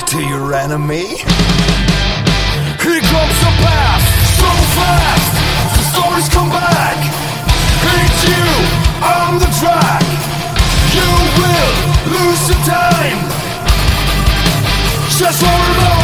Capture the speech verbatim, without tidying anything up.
to your enemy. Here comes the past, so fast, the stories come back. It's you on the track. You will lose the time. Just hold on.